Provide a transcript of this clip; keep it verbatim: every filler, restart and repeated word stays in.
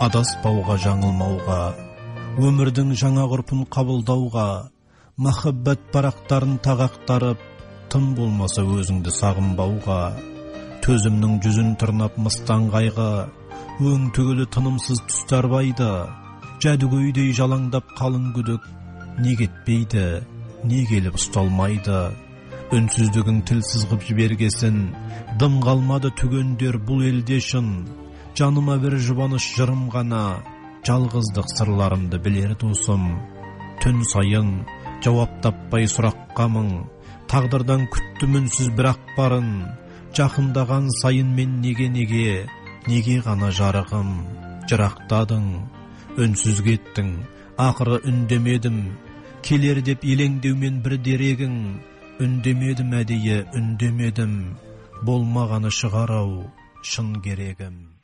адаспауға, жаңылмауға, өмірдің жаңа ғұрпын қабылдауға, махаббат парақтарын тағақтарып, тым болмаса өзіңді сағынбауға, төзімнің жүзін тырнап мыстан қайғы, өң түгілі тынымсыз түстер байды, жәдігөйдей жалаңдап қалың күдік, не кетпейді, не келіп ұсталмайды, үнсіздігің тілсіз қып жібергесін, дым қалмады түгендер бұл елде шын, жаныма бір жұбаныш жырым ғана, жалғыздық сырларымды білер досым, түн сайын жауап таппай сұраққа мың, тағдырдан күттім үнсіз бір ақпарын, жақындаған сайын мен неге неге, неге ғана жарығым, жырақтадың, үнсіз кеттің, ақыры үндемедім, келер деп елеңдеумен бір дерегің, үндемедім әдейі, үндемедім, болмағаны шығар ау шын керегім.